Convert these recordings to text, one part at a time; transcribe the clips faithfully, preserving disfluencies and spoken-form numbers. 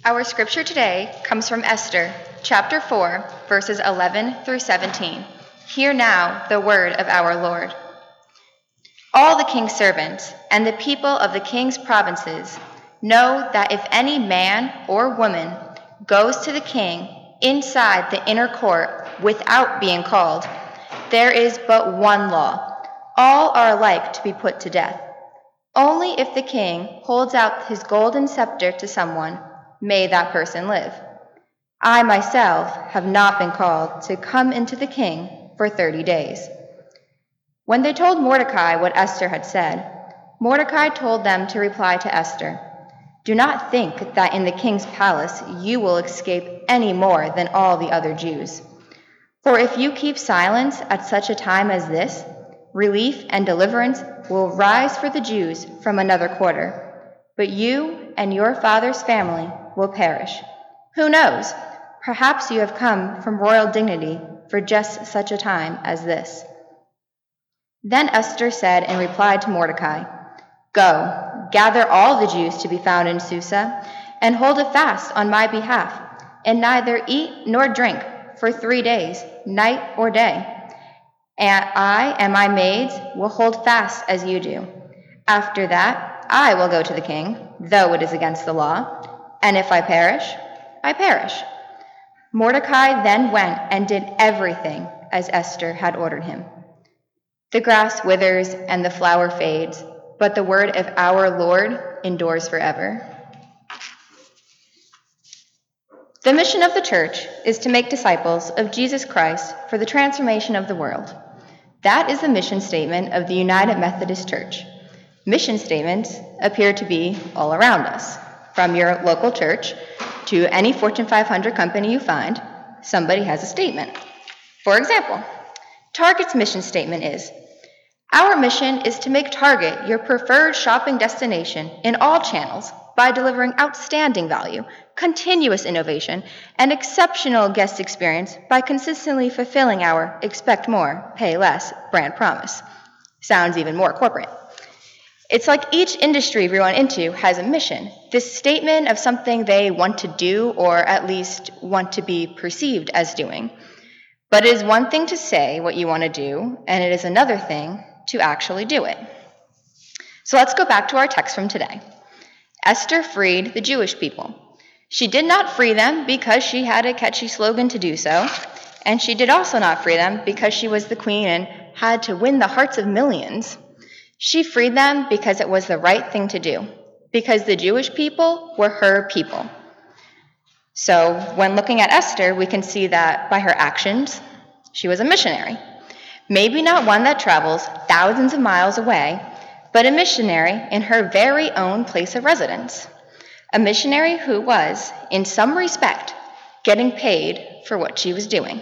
Our scripture today comes from Esther, chapter four, verses eleven through seventeen. Hear now the word of our Lord. All the king's servants and the people of the king's provinces know that if any man or woman goes to the king inside the inner court without being called, there is but one law. All are alike to be put to death. Only if the king holds out his golden scepter to someone may that person live. I myself have not been called to come into the king for thirty days. When they told Mordecai what Esther had said, Mordecai told them to reply to Esther, "Do not think that in the king's palace you will escape any more than all the other Jews. For if you keep silence at such a time as this, relief and deliverance will rise for the Jews from another quarter, but you and your father's family will perish. Who knows? Perhaps you have come from royal dignity for just such a time as this." Then Esther said in reply to Mordecai, "Go, gather all the Jews to be found in Susa, and hold a fast on my behalf, and neither eat nor drink for three days, night or day. And I and my maids will hold fast as you do. After that, I will go to the king, though it is against the law, and if I perish, I perish." Mordecai then went and did everything as Esther had ordered him. The grass withers and the flower fades, but the word of our Lord endures forever. The mission of the church is to make disciples of Jesus Christ for the transformation of the world. That is the mission statement of the United Methodist Church. Mission statements appear to be all around us. From your local church to any Fortune five hundred company you find, somebody has a statement. For example, Target's mission statement is, "Our mission is to make Target your preferred shopping destination in all channels by delivering outstanding value, continuous innovation, and exceptional guest experience by consistently fulfilling our expect more, pay less brand promise." Sounds even more corporate. It's like each industry we run into has a mission, this statement of something they want to do or at least want to be perceived as doing. But it is one thing to say what you want to do, and it is another thing to actually do it. So let's go back to our text from today. Esther freed the Jewish people. She did not free them because she had a catchy slogan to do so, and she did also not free them because she was the queen and had to win the hearts of millions. She freed them because it was the right thing to do, because the Jewish people were her people. So when looking at Esther, we can see that by her actions, she was a missionary. Maybe not one that travels thousands of miles away, but a missionary in her very own place of residence. A missionary who was, in some respect, getting paid for what she was doing.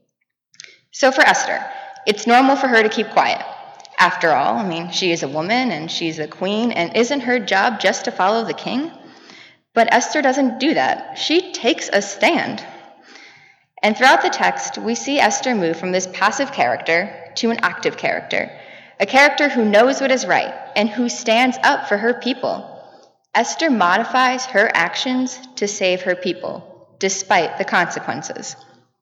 So for Esther, it's normal for her to keep quiet. After all, I mean, she is a woman and she's a queen, and isn't her job just to follow the king? But Esther doesn't do that. She takes a stand. And throughout the text, we see Esther move from this passive character to an active character, a character who knows what is right and who stands up for her people. Esther modifies her actions to save her people, despite the consequences.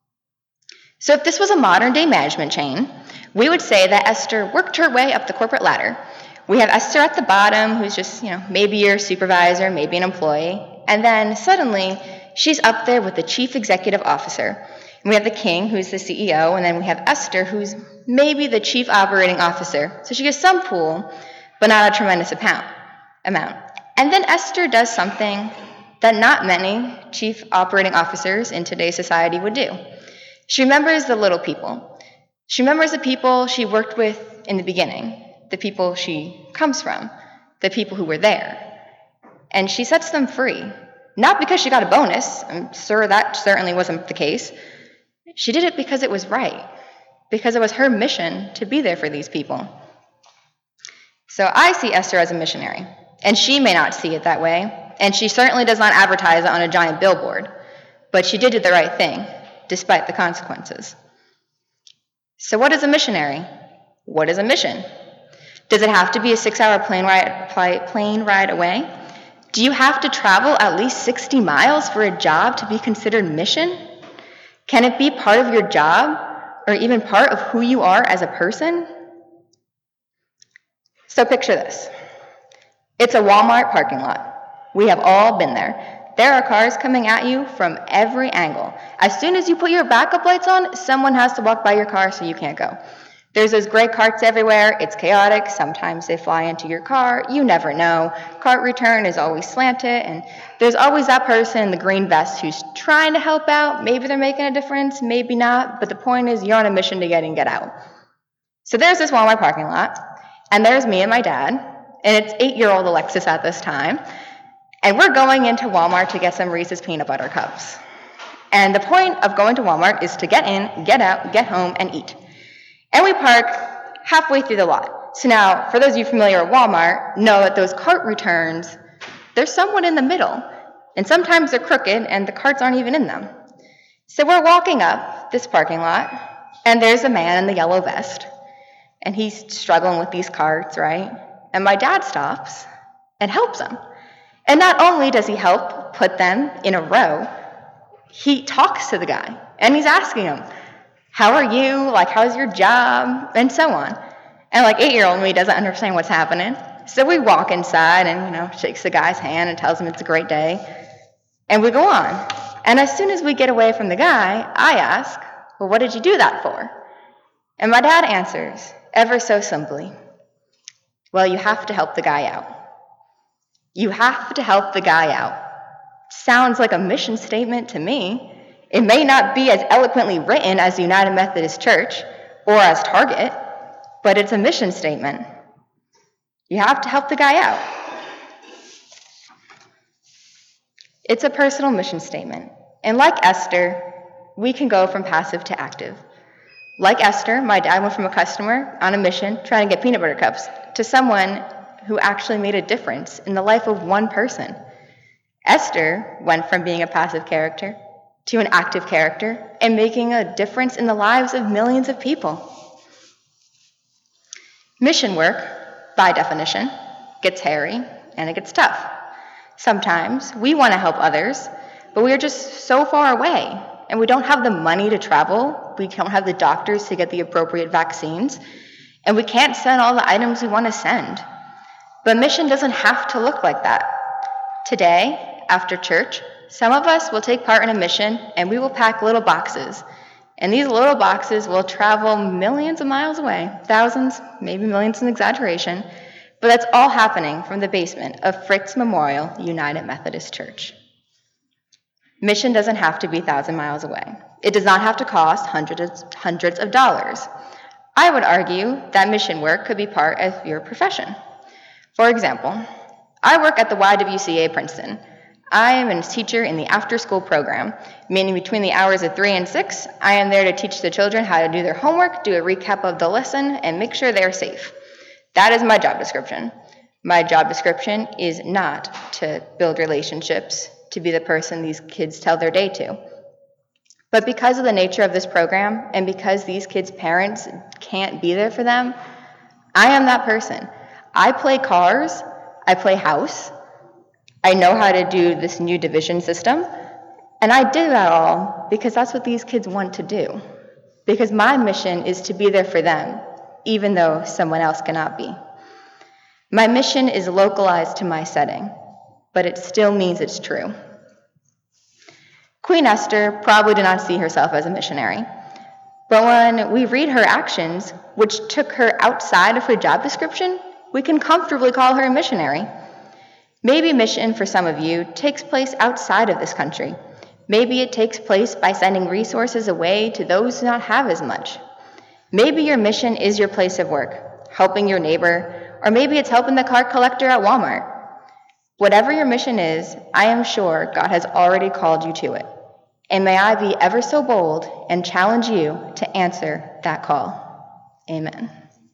So if this was a modern-day management chain, we would say that Esther worked her way up the corporate ladder. We have Esther at the bottom, who's just, you know, maybe your supervisor, maybe an employee, and then suddenly she's up there with the chief executive officer. And we have the king, who's the C E O, and then we have Esther, who's maybe the chief operating officer. So she gets some pool, but not a tremendous amount. And then Esther does something that not many chief operating officers in today's society would do. She remembers the little people. She remembers the people she worked with in the beginning, the people she comes from, the people who were there. And she sets them free. Not because she got a bonus. I'm sure that certainly wasn't the case. She did it because it was right, because it was her mission to be there for these people. So I see Esther as a missionary, and she may not see it that way, and she certainly does not advertise it on a giant billboard, but she did do the right thing, despite the consequences. So what is a missionary? What is a mission? Does it have to be a six-hour plane ride, plane ride away? Do you have to travel at least sixty miles for a job to be considered mission? Can it be part of your job or even part of who you are as a person? So picture this. It's a Walmart parking lot. We have all been there. There are cars coming at you from every angle. As soon as you put your backup lights on, someone has to walk by your car so you can't go. There's those gray carts everywhere. It's chaotic. Sometimes they fly into your car. You never know. Cart return is always slanted, and there's always that person in the green vest who's trying to help out. Maybe they're making a difference, maybe not, but the point is you're on a mission to get in, get out. So there's this Walmart parking lot, and there's me and my dad, and it's eight-year-old Alexis at this time, and we're going into Walmart to get some Reese's Peanut Butter Cups. And the point of going to Walmart is to get in, get out, get home, and eat. And we park halfway through the lot. So now, for those of you familiar with Walmart, know that those cart returns, they're somewhat in the middle. And sometimes they're crooked, and the carts aren't even in them. So we're walking up this parking lot, and there's a man in the yellow vest. And he's struggling with these carts, right? And my dad stops and helps him. And not only does he help put them in a row, he talks to the guy. And he's asking him, how are you? Like, how's your job? And so on. And like eight-year-old me doesn't understand what's happening. So we walk inside and, you know, shakes the guy's hand and tells him it's a great day. And we go on. And as soon as we get away from the guy, I ask, well, what did you do that for? And my dad answers, ever so simply, well, you have to help the guy out. You have to help the guy out. Sounds like a mission statement to me. It may not be as eloquently written as the United Methodist Church or as Target, but it's a mission statement. You have to help the guy out. It's a personal mission statement. And like Esther, we can go from passive to active. Like Esther, my dad went from a customer on a mission trying to get peanut butter cups to someone who actually made a difference in the life of one person. Esther went from being a passive character to an active character and making a difference in the lives of millions of people. Mission work, by definition, gets hairy and it gets tough. Sometimes we want to help others, but we are just so far away and we don't have the money to travel, we don't have the doctors to get the appropriate vaccines, and we can't send all the items we want to send. But mission doesn't have to look like that. Today, after church, some of us will take part in a mission and we will pack little boxes. And these little boxes will travel millions of miles away, thousands, maybe millions in exaggeration, but that's all happening from the basement of Fritz Memorial United Methodist Church. Mission doesn't have to be a thousand miles away. It does not have to cost hundreds, hundreds of dollars. I would argue that mission work could be part of your profession. For example, I work at the Y W C A Princeton. I am a teacher in the after-school program, meaning between the hours of three and six, I am there to teach the children how to do their homework, do a recap of the lesson, and make sure they are safe. That is my job description. My job description is not to build relationships, to be the person these kids tell their day to. But because of the nature of this program, and because these kids' parents can't be there for them, I am that person. I play cars, I play house, I know how to do this new division system, and I do that all because that's what these kids want to do. Because my mission is to be there for them, even though someone else cannot be. My mission is localized to my setting, but it still means it's true. Queen Esther probably did not see herself as a missionary, but when we read her actions, which took her outside of her job description, we can comfortably call her a missionary. Maybe mission for some of you takes place outside of this country. Maybe it takes place by sending resources away to those who do not have as much. Maybe your mission is your place of work, helping your neighbor, or maybe it's helping the cart collector at Walmart. Whatever your mission is, I am sure God has already called you to it. And may I be ever so bold and challenge you to answer that call. Amen.